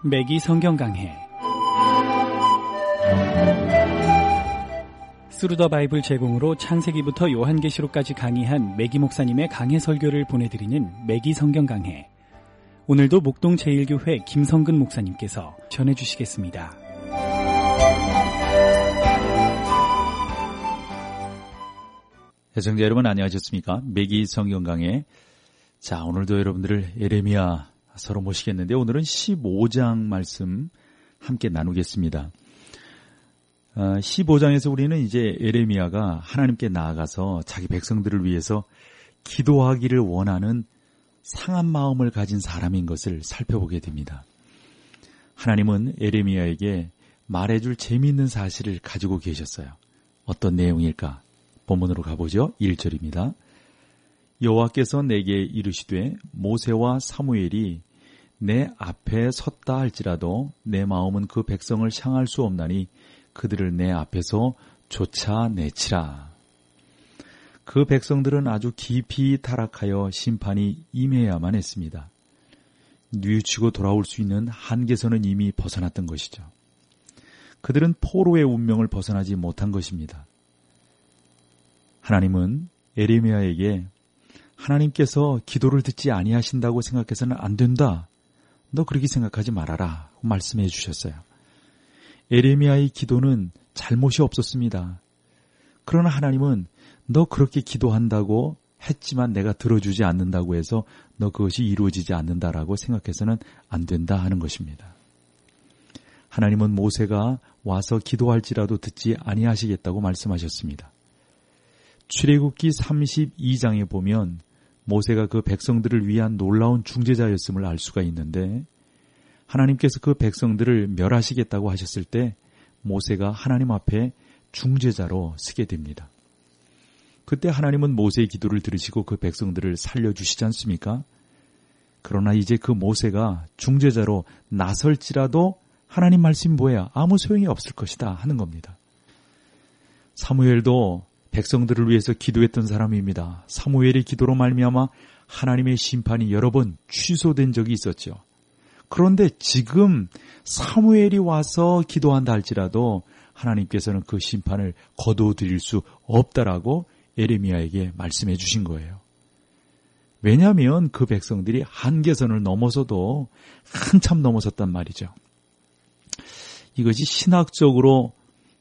매기 성경 강해 스루더 바이블 제공으로 창세기부터 요한계시록까지 강의한 매기 목사님의 강해 설교를 보내드리는 매기 성경 강해. 오늘도 목동 제1교회 김성근 목사님께서 전해주시겠습니다. 애청자 여러분 안녕하셨습니까? 매기 성경 강해. 자, 오늘도 여러분들을 예레미야 서로 모시겠는데 오늘은 15장 말씀 함께 나누겠습니다. 15장에서 우리는 이제 예레미야가 하나님께 나아가서 자기 백성들을 위해서 기도하기를 원하는 상한 마음을 가진 사람인 것을 살펴보게 됩니다. 하나님은 예레미야에게 말해줄 재미있는 사실을 가지고 계셨어요. 어떤 내용일까? 본문으로 가보죠. 1절입니다. 여호와께서 내게 이르시되 모세와 사무엘이 내 앞에 섰다 할지라도 내 마음은 그 백성을 향할 수 없나니 그들을 내 앞에서 쫓아내치라. 그 백성들은 아주 깊이 타락하여 심판이 임해야만 했습니다. 뉘우치고 돌아올 수 있는 한계선은 이미 벗어났던 것이죠. 그들은 포로의 운명을 벗어나지 못한 것입니다. 하나님은 예레미야에게 하나님께서 기도를 듣지 아니하신다고 생각해서는 안 된다. 너 그렇게 생각하지 말아라. 말씀해 주셨어요. 예레미야의 기도는 잘못이 없었습니다. 그러나 하나님은 너 그렇게 기도한다고 했지만 내가 들어주지 않는다고 해서 너 그것이 이루어지지 않는다라고 생각해서는 안 된다 하는 것입니다. 하나님은 모세가 와서 기도할지라도 듣지 아니하시겠다고 말씀하셨습니다. 출애굽기 32장에 보면 모세가 그 백성들을 위한 놀라운 중재자였음을 알 수가 있는데 하나님께서 그 백성들을 멸하시겠다고 하셨을 때 모세가 하나님 앞에 중재자로 서게 됩니다. 그때 하나님은 모세의 기도를 들으시고 그 백성들을 살려주시지 않습니까? 그러나 이제 그 모세가 중재자로 나설지라도 하나님 말씀이 뭐야? 아무 소용이 없을 것이다 하는 겁니다. 사무엘도 백성들을 위해서 기도했던 사람입니다. 사무엘의 기도로 말미암아 하나님의 심판이 여러 번 취소된 적이 있었죠. 그런데 지금 사무엘이 와서 기도한다 할지라도 하나님께서는 그 심판을 거두어드릴 수 없다라고 예레미야에게 말씀해 주신 거예요. 왜냐하면 그 백성들이 한계선을 넘어서도 한참 넘어섰단 말이죠. 이것이 신학적으로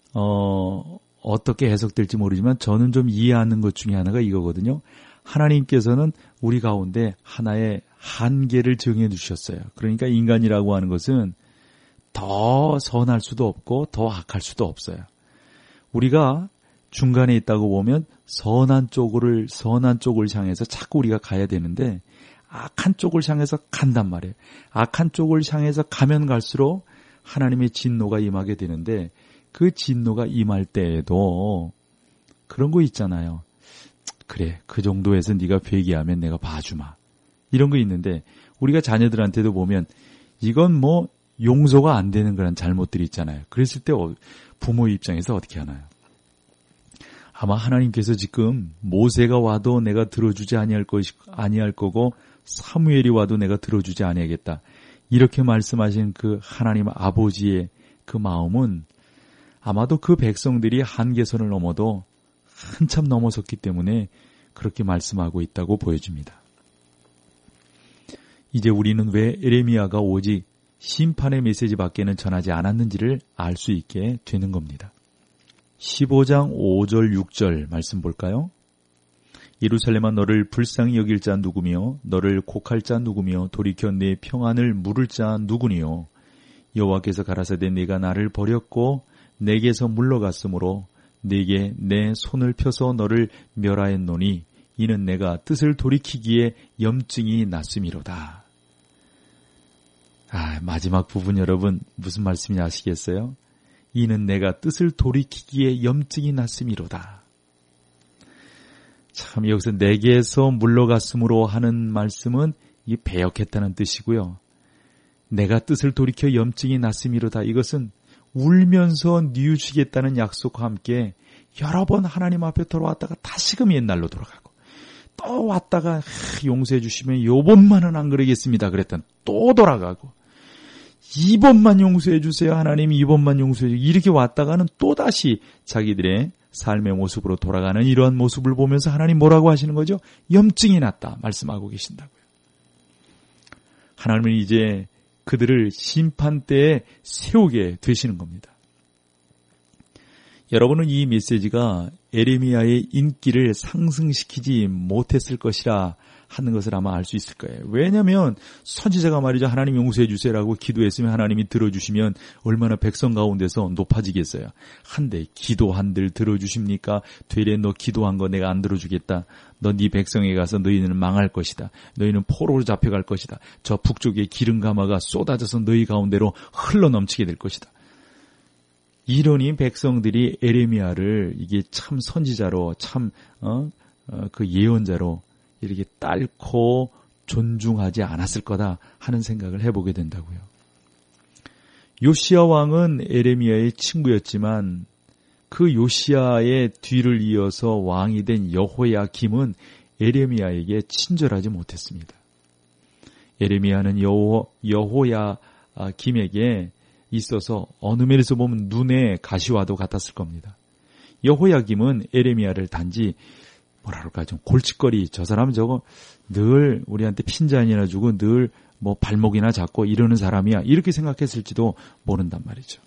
어떻게 해석될지 모르지만 저는 좀 이해하는 것 중에 하나가 이거거든요. 하나님께서는 우리 가운데 하나의 한계를 정해 주셨어요. 그러니까 인간이라고 하는 것은 더 선할 수도 없고 더 악할 수도 없어요. 우리가 중간에 있다고 보면 선한 쪽을 향해서 자꾸 우리가 가야 되는데 악한 쪽을 향해서 간단 말이에요. 악한 쪽을 향해서 가면 갈수록 하나님의 진노가 임하게 되는데 그 진노가 임할 때에도 그런 거 있잖아요. 그래, 그 정도에서 네가 회개하면 내가 봐주마. 이런 거 있는데 우리가 자녀들한테도 보면 이건 뭐 용서가 안 되는 그런 잘못들이 있잖아요. 그랬을 때 부모의 입장에서 어떻게 하나요? 아마 하나님께서 지금 모세가 와도 내가 들어주지 아니할 거고 사무엘이 와도 내가 들어주지 아니하겠다. 이렇게 말씀하신 그 하나님 아버지의 그 마음은 아마도 그 백성들이 한계선을 넘어도 한참 넘어섰기 때문에 그렇게 말씀하고 있다고 보여집니다. 이제 우리는 왜 예레미야가 오직 심판의 메시지밖에는 전하지 않았는지를 알 수 있게 되는 겁니다. 15장 5절 6절 말씀 볼까요? 예루살렘아 너를 불쌍히 여길 자 누구며 너를 곡할 자 누구며 돌이켜 내 평안을 물을 자 누구니요 여호와께서 가라사대 네가 나를 버렸고 내게서 물러갔으므로 네게 내 손을 펴서 너를 멸하였노니 이는 내가 뜻을 돌이키기에 염증이 났음이로다. 마지막 부분 여러분 무슨 말씀인지 아시겠어요? 이는 내가 뜻을 돌이키기에 염증이 났음이로다. 참 여기서 내게서 물러갔으므로 하는 말씀은 이 배역했다는 뜻이고요. 내가 뜻을 돌이켜 염증이 났음이로다. 이것은 울면서 뉘우치겠다는 약속과 함께 여러 번 하나님 앞에 돌아왔다가 다시금 옛날로 돌아가고 또 왔다가 용서해 주시면 요번만은 안 그러겠습니다. 그랬더니 또 돌아가고 이번만 용서해 주세요. 하나님 이번만 용서해 주세요. 이렇게 왔다가는 또다시 자기들의 삶의 모습으로 돌아가는 이러한 모습을 보면서 하나님 뭐라고 하시는 거죠? 염증이 났다 말씀하고 계신다고요. 하나님은 이제 그들을 심판대에 세우게 되시는 겁니다. 여러분은 이 메시지가 에레미야의 인기를 상승시키지 못했을 것이라 하는 것을 아마 알 수 있을 거예요. 왜냐하면 선지자가 말이죠. 하나님 용서해 주세요라고 기도했으면 하나님이 들어주시면 얼마나 백성 가운데서 높아지겠어요. 한데 기도한들 들어주십니까? 되레 너 기도한 거 내가 안 들어주겠다. 너 네 백성에 가서 너희는 망할 것이다. 너희는 포로로 잡혀갈 것이다. 저 북쪽에 기름 가마가 쏟아져서 너희 가운데로 흘러넘치게 될 것이다. 이러니 백성들이 에레미야를 이게 참 선지자로 참 그 예언자로 이렇게 딸코 존중하지 않았을 거다 하는 생각을 해보게 된다고요. 요시야 왕은 에레미야의 친구였지만 그 요시야의 뒤를 이어서 왕이 된 여호야김은 에레미야에게 친절하지 못했습니다. 에레미야는 여호야김에게 있어서 어느 면에서 보면 눈의 가시와도 같았을 겁니다. 여호야김은 에레미야를 단지 뭐라 그럴까 좀 골칫거리, 저 사람 저거 늘 우리한테 핀잔이나 주고 늘 뭐 발목이나 잡고 이러는 사람이야 이렇게 생각했을지도 모른단 말이죠.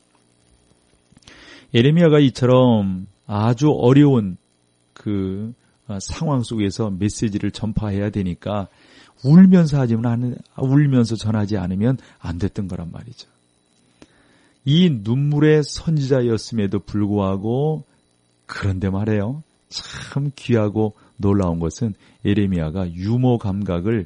에레미야가 이처럼 아주 어려운 그 상황 속에서 메시지를 전파해야 되니까 울면서 전하지 않으면 안 됐던 거란 말이죠. 이 눈물의 선지자였음에도 불구하고 그런데 말이에요. 참 귀하고 놀라운 것은 에레미야가 유머 감각을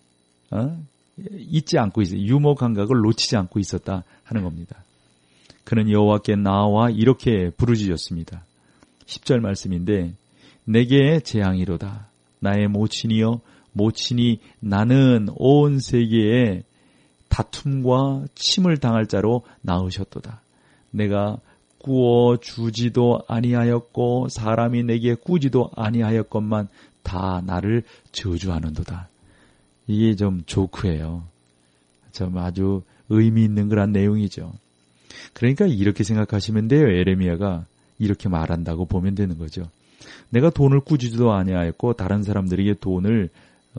잊지 않고 있어요. 유머 감각을 놓치지 않고 있었다 하는 겁니다. 그는 여호와께 나와 이렇게 부르짖었습니다. 10절 말씀인데 내게 재앙이로다. 나의 모친이여 모친이 나는 온 세계에 다툼과 침을 당할 자로 낳으셨도다. 내가 꾸어 주지도 아니하였고 사람이 내게 꾸지도 아니하였건만 다 나를 저주하는도다. 이게 좀 조크예요. 좀 아주 의미 있는 그런 내용이죠. 그러니까 이렇게 생각하시면 돼요. 에레미야가 이렇게 말한다고 보면 되는 거죠. 내가 돈을 꾸지도 아니하였고 다른 사람들에게 돈을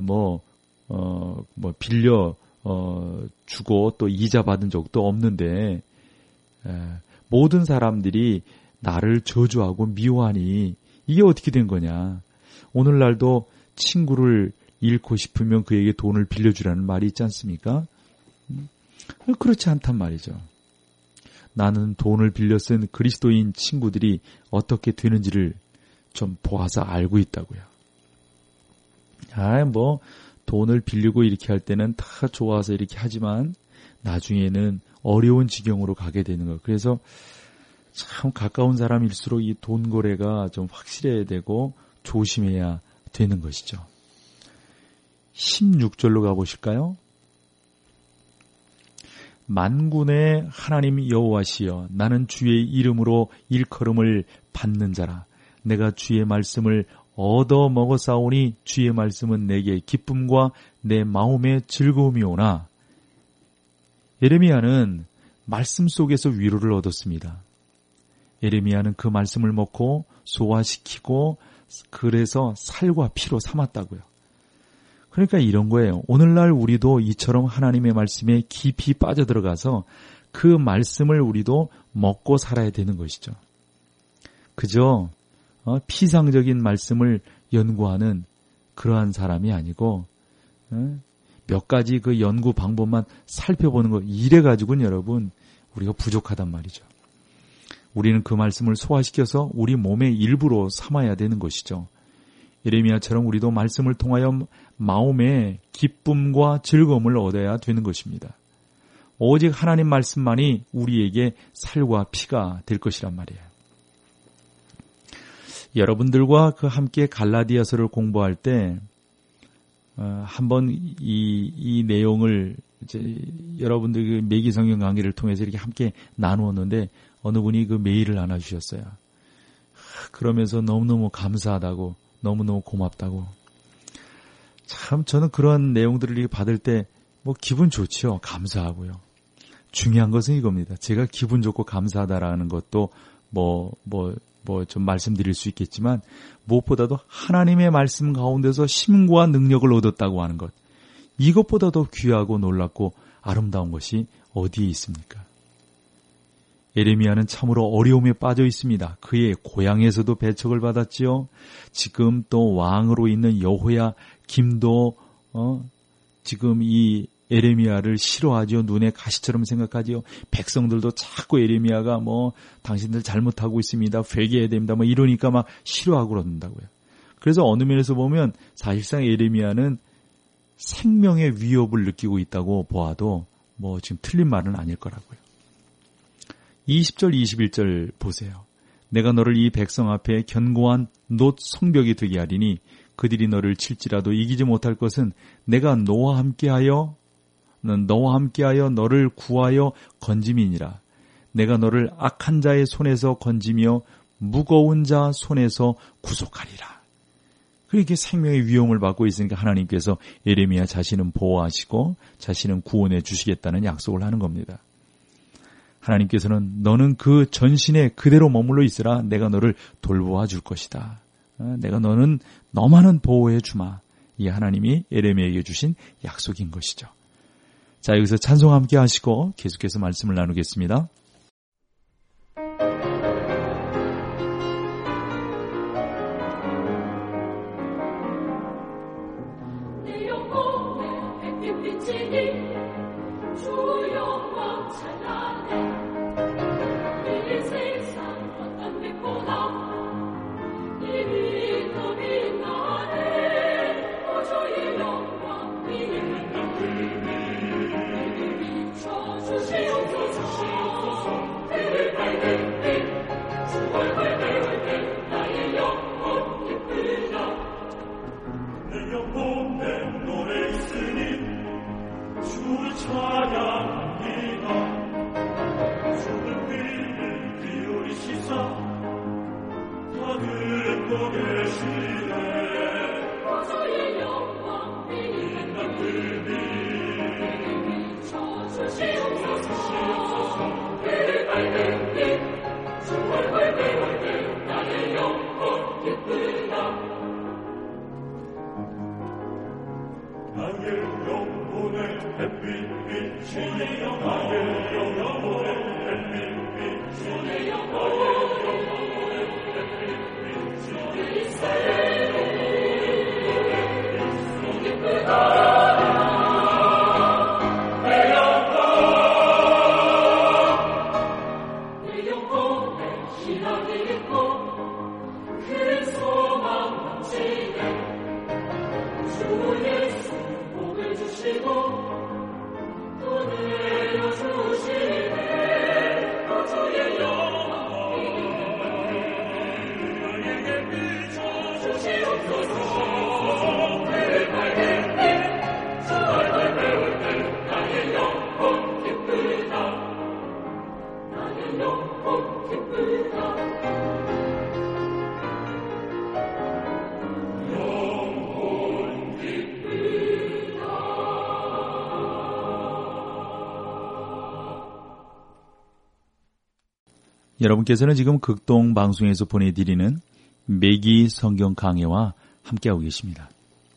빌려 주고 또 이자 받은 적도 없는데 모든 사람들이 나를 저주하고 미워하니 이게 어떻게 된 거냐. 오늘날도 친구를 잃고 싶으면 그에게 돈을 빌려주라는 말이 있지 않습니까? 그렇지 않단 말이죠. 나는 돈을 빌려 쓴 그리스도인 친구들이 어떻게 되는지를 좀 보아서 알고 있다고요. 돈을 빌리고 이렇게 할 때는 다 좋아서 이렇게 하지만 나중에는 어려운 지경으로 가게 되는 거예요. 그래서 참 가까운 사람일수록 이 돈 거래가 좀 확실해야 되고 조심해야 되는 것이죠. 16절로 가보실까요? 만군의 하나님 여호와시여 나는 주의 이름으로 일컬음을 받는 자라. 내가 주의 말씀을 얻어 먹었사오니 주의 말씀은 내게 기쁨과 내 마음의 즐거움이오나. 에레미야는 말씀 속에서 위로를 얻었습니다. 에레미야는 그 말씀을 먹고 소화시키고 그래서 살과 피로 삼았다고요. 그러니까 이런 거예요. 오늘날 우리도 이처럼 하나님의 말씀에 깊이 빠져들어가서 그 말씀을 우리도 먹고 살아야 되는 것이죠. 그저 피상적인 말씀을 연구하는 그러한 사람이 아니고 몇 가지 그 연구 방법만 살펴보는 거 이래가지고는 여러분 우리가 부족하단 말이죠. 우리는 그 말씀을 소화시켜서 우리 몸의 일부로 삼아야 되는 것이죠. 에레미야처럼 우리도 말씀을 통하여 마음의 기쁨과 즐거움을 얻어야 되는 것입니다. 오직 하나님 말씀만이 우리에게 살과 피가 될 것이란 말이에요. 여러분들과 함께 갈라디아서를 공부할 때 한번 이 내용을 이제 여러분들 그 매기 성경 강의를 통해서 이렇게 함께 나누었는데 어느 분이 그 메일을 하나 주셨어요. 그러면서 너무너무 감사하다고, 너무너무 고맙다고. 참 저는 그런 내용들을 받을 때 기분 좋지요. 감사하고요. 중요한 것은 이겁니다. 제가 기분 좋고 감사하다라는 것도 좀 말씀드릴 수 있겠지만 무엇보다도 하나님의 말씀 가운데서 힘과 능력을 얻었다고 하는 것. 이것보다 더 귀하고 놀랍고 아름다운 것이 어디에 있습니까? 예레미야는 참으로 어려움에 빠져 있습니다. 그의 고향에서도 배척을 받았지요. 지금 또 왕으로 있는 여호야 김도 지금 이 예레미야를 싫어하지요. 눈에 가시처럼 생각하지요. 백성들도 자꾸 예레미야가 당신들 잘못하고 있습니다. 회개해야 됩니다. 이러니까 막 싫어하고 그런다고요. 그래서 어느 면에서 보면 사실상 예레미야는 생명의 위협을 느끼고 있다고 보아도 지금 틀린 말은 아닐 거라고요. 20절 21절 보세요. 내가 너를 이 백성 앞에 견고한 놋 성벽이 되게 하리니 그들이 너를 칠지라도 이기지 못할 것은 내가 너와 함께하여 너를 구하여 건짐이니라. 내가 너를 악한 자의 손에서 건지며 무거운 자 손에서 구속하리라. 그렇게 생명의 위험을 받고 있으니까 하나님께서 예레미야 자신은 보호하시고 자신은 구원해 주시겠다는 약속을 하는 겁니다. 하나님께서는 너는 그 전신에 그대로 머물러 있으라. 내가 너를 돌보아 줄 것이다. 내가 너만은 보호해 주마. 이 하나님이 예레미야에게 주신 약속인 것이죠. 자, 여기서 찬송 함께 하시고 계속해서 말씀을 나누겠습니다. 여러분께서는 지금 극동 방송에서 보내드리는 매기 성경 강해와 함께하고 계십니다.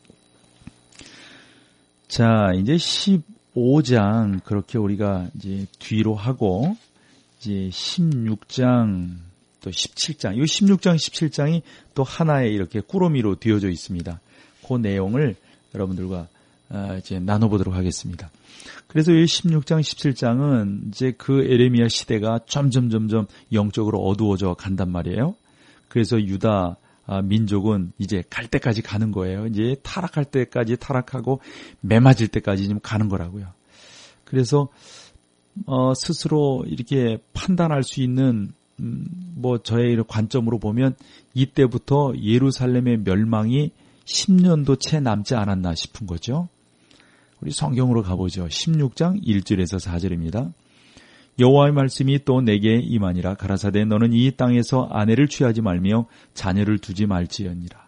자, 이제 15장 그렇게 우리가 이제 뒤로 하고 이제 16장 또 17장, 이 16장 17장이 또 하나의 이렇게 꾸러미로 되어져 있습니다. 그 내용을 여러분들과 이제 나눠보도록 하겠습니다. 그래서 이 16장, 17장은 이제 그 예레미야 시대가 점점 영적으로 어두워져 간단 말이에요. 그래서 유다 민족은 이제 갈 때까지 가는 거예요. 이제 타락할 때까지 타락하고 매맞을 때까지 좀 가는 거라고요. 그래서 스스로 이렇게 판단할 수 있는 저의 관점으로 보면 이때부터 예루살렘의 멸망이 10년도 채 남지 않았나 싶은 거죠. 우리 성경으로 가보죠. 16장 1절에서 4절입니다. 여호와의 말씀이 또 내게 임하니라. 가라사대 너는 이 땅에서 아내를 취하지 말며 자녀를 두지 말지언니라.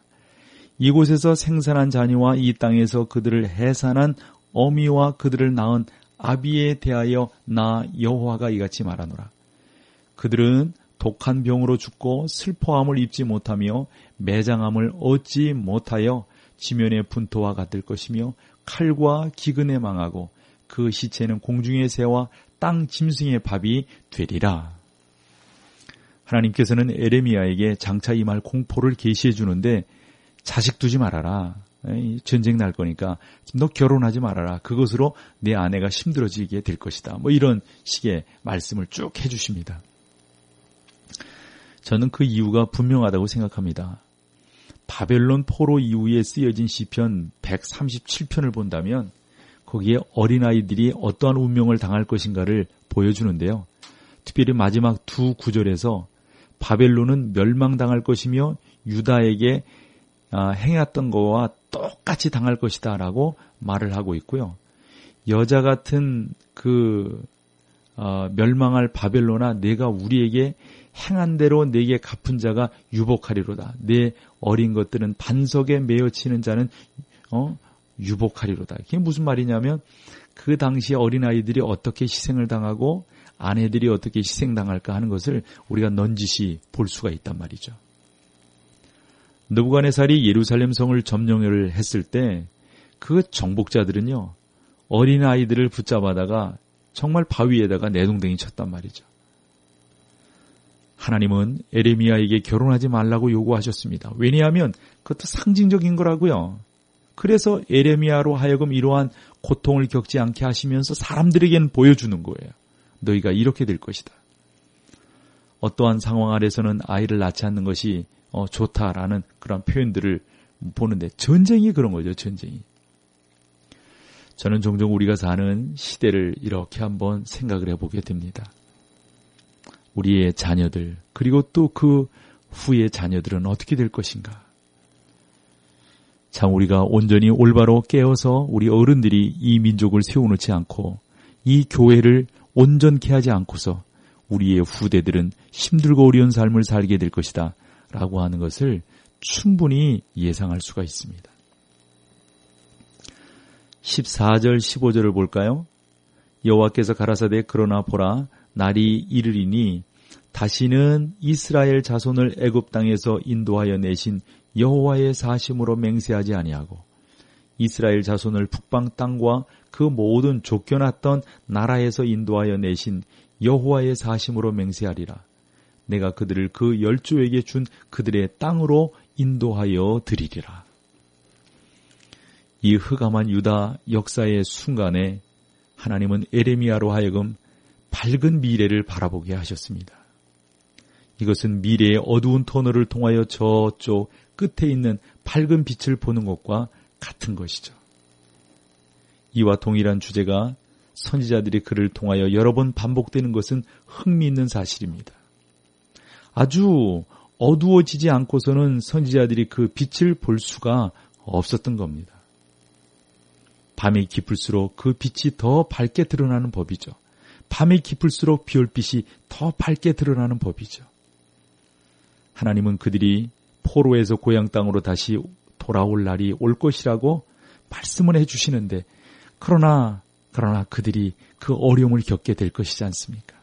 이곳에서 생산한 자녀와 이 땅에서 그들을 해산한 어미와 그들을 낳은 아비에 대하여 나 여호와가 이같이 말하노라. 그들은 독한 병으로 죽고 슬퍼함을 입지 못하며 매장함을 얻지 못하여 지면의 분토와 같을 것이며 칼과 기근에 망하고 그 시체는 공중의 새와 땅 짐승의 밥이 되리라. 하나님께서는 에레미야에게 장차 임할 공포를 계시해 주는데 자식 두지 말아라. 전쟁 날 거니까 너 결혼하지 말아라. 그것으로 내 아내가 힘들어지게 될 것이다. 이런 식의 말씀을 쭉 해주십니다. 저는 그 이유가 분명하다고 생각합니다. 바벨론 포로 이후에 쓰여진 시편 137편을 본다면 거기에 어린아이들이 어떠한 운명을 당할 것인가를 보여주는데요. 특별히 마지막 두 구절에서 바벨론은 멸망당할 것이며 유다에게 행했던 것과 똑같이 당할 것이다 라고 말을 하고 있고요. 여자 같은 멸망할 바벨론아, 내가 우리에게 행한 대로 내게 갚은 자가 유복하리로다. 내 어린 것들은 반석에 메어치는 자는 유복하리로다. 이게 무슨 말이냐면 그 당시에 어린아이들이 어떻게 희생을 당하고 아내들이 어떻게 희생당할까 하는 것을 우리가 넌지시 볼 수가 있단 말이죠. 느부갓네살이 예루살렘 성을 점령을 했을 때 그 정복자들은요, 어린아이들을 붙잡아다가 정말 바위에다가 내동댕이 쳤단 말이죠. 하나님은 에레미야에게 결혼하지 말라고 요구하셨습니다. 왜냐하면 그것도 상징적인 거라고요. 그래서 에레미야로 하여금 이러한 고통을 겪지 않게 하시면서 사람들에게는 보여주는 거예요. 너희가 이렇게 될 것이다. 어떠한 상황 아래서는 아이를 낳지 않는 것이 좋다라는 그런 표현들을 보는데 전쟁이 그런 거죠. 전쟁이. 저는 종종 우리가 사는 시대를 이렇게 한번 생각을 해보게 됩니다. 우리의 자녀들, 그리고 또 그 후의 자녀들은 어떻게 될 것인가. 참 우리가 온전히 올바로 깨어서 우리 어른들이 이 민족을 세워놓지 않고 이 교회를 온전케 하지 않고서 우리의 후대들은 힘들고 어려운 삶을 살게 될 것이다 라고 하는 것을 충분히 예상할 수가 있습니다. 14절 15절을 볼까요? 여호와께서 가라사대 그러나 보라 날이 이르리니 다시는 이스라엘 자손을 애굽 땅에서 인도하여 내신 여호와의 사심으로 맹세하지 아니하고 이스라엘 자손을 북방 땅과 그 모든 쫓겨났던 나라에서 인도하여 내신 여호와의 사심으로 맹세하리라. 내가 그들을 그 열조에게 준 그들의 땅으로 인도하여 드리리라. 이 흑암한 유다 역사의 순간에 하나님은 에레미야로 하여금 밝은 미래를 바라보게 하셨습니다. 이것은 미래의 어두운 터널을 통하여 저쪽 끝에 있는 밝은 빛을 보는 것과 같은 것이죠. 이와 동일한 주제가 선지자들이 그를 통하여 여러 번 반복되는 것은 흥미있는 사실입니다. 아주 어두워지지 않고서는 선지자들이 그 빛을 볼 수가 없었던 겁니다. 밤이 깊을수록 그 빛이 더 밝게 드러나는 법이죠. 밤이 깊을수록 비올빛이 더 밝게 드러나는 법이죠. 하나님은 그들이 포로에서 고향 땅으로 다시 돌아올 날이 올 것이라고 말씀을 해주시는데 그러나 그들이 그 어려움을 겪게 될 것이지 않습니까?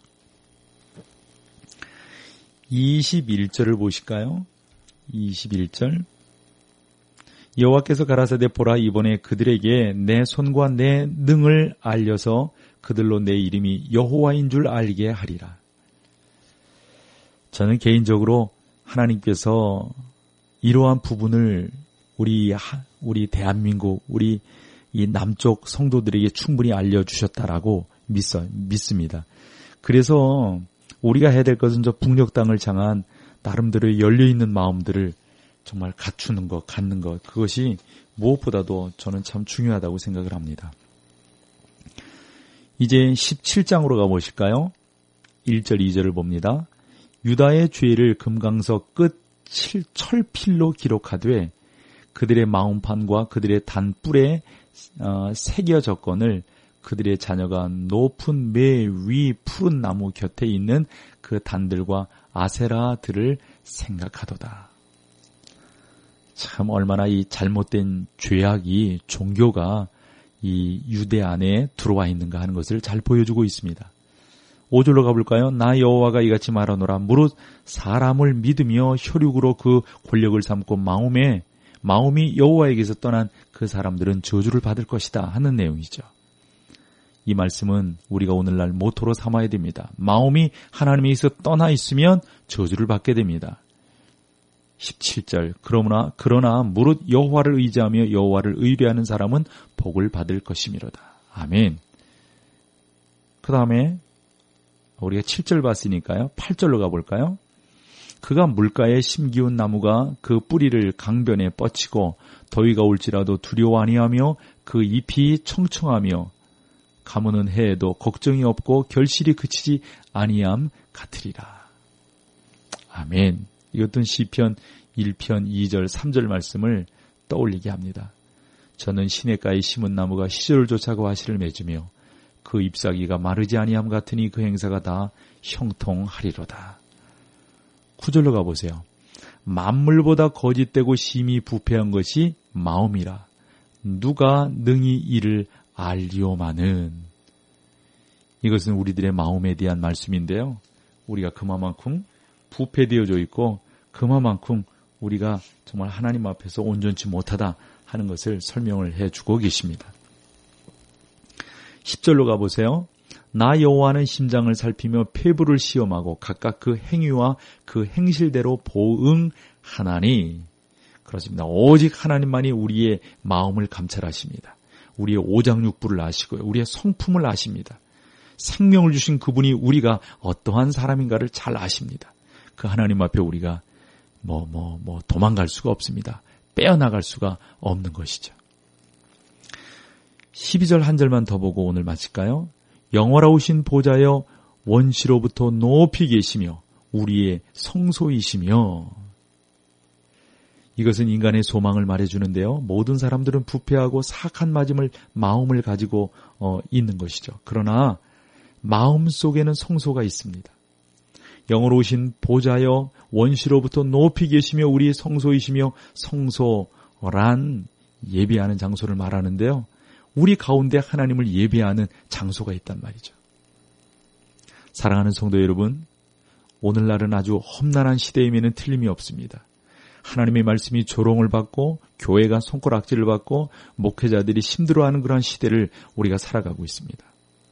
21절을 보실까요? 21절 여호와께서 가라사대 보라 이번에 그들에게 내 손과 내 능을 알려서 그들로 내 이름이 여호와인 줄 알게 하리라. 저는 개인적으로 하나님께서 이러한 부분을 우리 대한민국, 우리 이 남쪽 성도들에게 충분히 알려주셨다라고 믿습니다. 그래서 우리가 해야 될 것은 저 북녘 땅을 향한 나름대로 열려있는 마음들을 정말 갖추는 것, 갖는 것, 그것이 무엇보다도 저는 참 중요하다고 생각을 합니다. 이제 17장으로 가보실까요? 1절, 2절을 봅니다. 유다의 죄를 금강석 끝 철필로 기록하되 그들의 마음판과 그들의 단뿔에 새겨졌거늘 그들의 자녀가 높은 매 위 푸른 나무 곁에 있는 그 단들과 아세라들을 생각하도다. 참 얼마나 이 잘못된 죄악이 종교가 이 유대 안에 들어와 있는가 하는 것을 잘 보여주고 있습니다. 5절로 가볼까요? 나 여호와가 이같이 말하노라. 무릇 사람을 믿으며 혈육으로 그 권력을 삼고 마음이 여호와에게서 떠난 그 사람들은 저주를 받을 것이다 하는 내용이죠. 이 말씀은 우리가 오늘날 모토로 삼아야 됩니다. 마음이 하나님에게서 떠나 있으면 저주를 받게 됩니다. 17절 그러나 무릇 여호와를 의지하며 여호와를 의뢰하는 사람은 복을 받을 것이미로다. 아멘. 그 다음에 우리가 7절 봤으니까요. 8절로 가볼까요? 그가 물가에 심기운 나무가 그 뿌리를 강변에 뻗치고 더위가 올지라도 두려워 아니하며 그 잎이 청청하며 가무는 해에도 걱정이 없고 결실이 그치지 아니함 같으리라. 아멘. 이것은 시편 1편 2절 3절 말씀을 떠올리게 합니다. 저는 시냇가에 심은 나무가 시절을 쫓아 과실을 맺으며 그 잎사귀가 마르지 아니함 같으니 그 행사가 다 형통하리로다. 9절로 가보세요. 만물보다 거짓되고 심히 부패한 것이 마음이라. 누가 능히 이를 알리오마는. 이것은 우리들의 마음에 대한 말씀인데요. 우리가 그만큼 부패되어져 있고 그만큼 우리가 정말 하나님 앞에서 온전치 못하다 하는 것을 설명을 해주고 계십니다. 10절로 가보세요. 나 여호와는 심장을 살피며 폐부를 시험하고 각각 그 행위와 그 행실대로 보응하나니. 그렇습니다. 오직 하나님만이 우리의 마음을 감찰하십니다. 우리의 오장육부를 아시고요. 우리의 성품을 아십니다. 생명을 주신 그분이 우리가 어떠한 사람인가를 잘 아십니다. 그 하나님 앞에 우리가 도망갈 수가 없습니다. 빼어나갈 수가 없는 것이죠. 12절 한 절만 더 보고 오늘 마칠까요? 영원하우신 보좌여 원시로부터 높이 계시며 우리의 성소이시며. 이것은 인간의 소망을 말해주는데요. 모든 사람들은 부패하고 사악한 마음을 가지고 있는 것이죠. 그러나 마음 속에는 성소가 있습니다. 영원하우신 보좌여 원시로부터 높이 계시며 우리의 성소이시며. 성소란 예배하는 장소를 말하는데요. 우리 가운데 하나님을 예배하는 장소가 있단 말이죠. 사랑하는 성도 여러분, 오늘날은 아주 험난한 시대임에는 틀림이 없습니다. 하나님의 말씀이 조롱을 받고 교회가 손가락질을 받고 목회자들이 힘들어하는 그러한 시대를 우리가 살아가고 있습니다.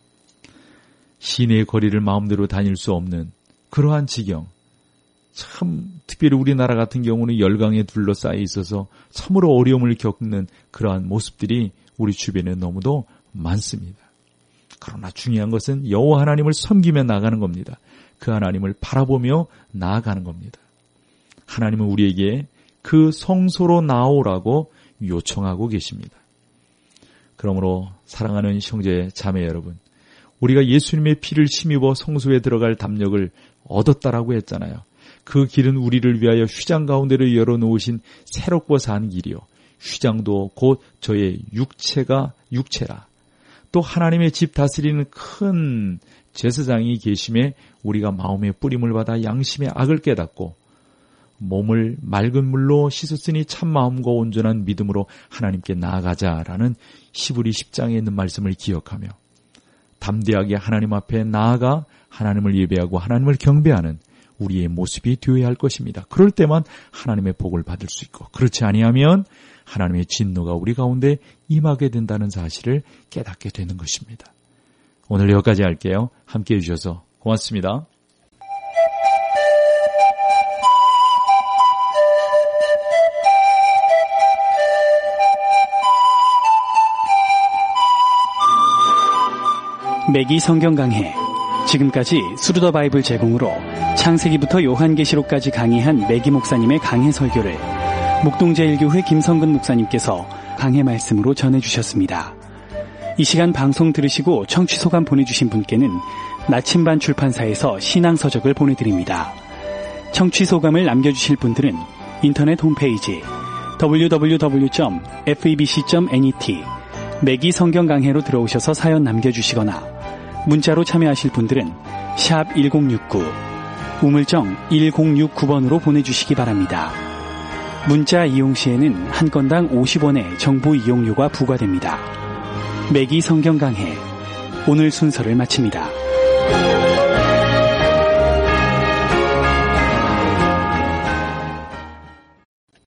시내의 거리를 마음대로 다닐 수 없는 그러한 지경, 참 특별히 우리나라 같은 경우는 열강에 둘러싸여 있어서 참으로 어려움을 겪는 그러한 모습들이 우리 주변에 너무도 많습니다. 그러나 중요한 것은 여호와 하나님을 섬기며 나아가는 겁니다. 그 하나님을 바라보며 나아가는 겁니다. 하나님은 우리에게 그 성소로 나오라고 요청하고 계십니다. 그러므로 사랑하는 형제 자매 여러분, 우리가 예수님의 피를 힘입어 성소에 들어갈 담력을 얻었다라고 했잖아요. 그 길은 우리를 위하여 휘장 가운데로 열어놓으신 새롭고 산 길이요. 휘장도 곧 저의 육체라. 또 하나님의 집 다스리는 큰 제사장이 계심에 우리가 마음의 뿌림을 받아 양심의 악을 깨닫고 몸을 맑은 물로 씻었으니 참 마음과 온전한 믿음으로 하나님께 나아가자라는 히브리 10장에 있는 말씀을 기억하며 담대하게 하나님 앞에 나아가 하나님을 예배하고 하나님을 경배하는 우리의 모습이 되어야 할 것입니다. 그럴 때만 하나님의 복을 받을 수 있고, 그렇지 아니하면 하나님의 진노가 우리 가운데 임하게 된다는 사실을 깨닫게 되는 것입니다. 오늘 여기까지 할게요. 함께해 주셔서 고맙습니다. 매기 성경 강해. 지금까지 스루더 바이블 제공으로 창세기부터 요한계시록까지 강의한 매기 목사님의 강해 설교를 목동제일교회 김성근 목사님께서 강해 말씀으로 전해주셨습니다. 이 시간 방송 들으시고 청취 소감 보내주신 분께는 나침반 출판사에서 신앙서적을 보내드립니다. 청취 소감을 남겨주실 분들은 인터넷 홈페이지 www.febc.net 매기 성경 강해로 들어오셔서 사연 남겨주시거나 문자로 참여하실 분들은 샵 1069, 우물정 1069번으로 보내주시기 바랍니다. 문자 이용 시에는 한 건당 50원의 정보 이용료가 부과됩니다. 매기 성경 강해 오늘 순서를 마칩니다.